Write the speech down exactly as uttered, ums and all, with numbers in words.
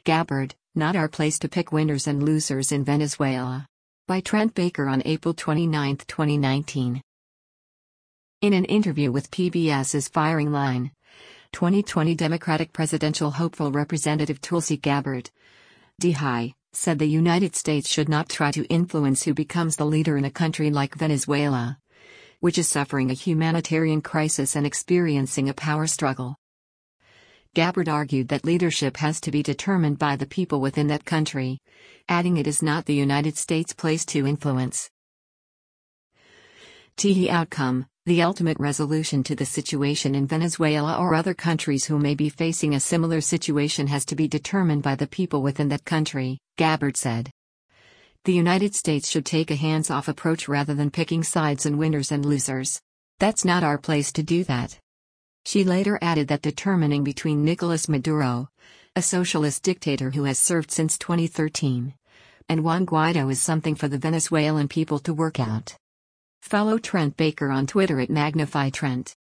Gabbard, not our place to pick winners and losers in Venezuela. By Trent Baker on April twenty-ninth, twenty nineteen. In an interview with PBS's Firing Line, twenty twenty Democratic presidential hopeful Representative Tulsi Gabbard, D H, said the United States should not try to influence who becomes the leader in a country like Venezuela, which is suffering a humanitarian crisis and experiencing a power struggle. Gabbard argued that leadership has to be determined by the people within that country, adding it is not the United States' place to influence. The outcome, the ultimate resolution to the situation in Venezuela or other countries who may be facing a similar situation has to be determined by the people within that country, Gabbard said. The United States should take a hands-off approach rather than picking sides and winners and losers. That's not our place to do that. She later added that determining between Nicolas Maduro, a socialist dictator who has served since twenty thirteen, and Juan Guaido is something for the Venezuelan people to work out. Follow Trent Baker on Twitter at Magnify Trent.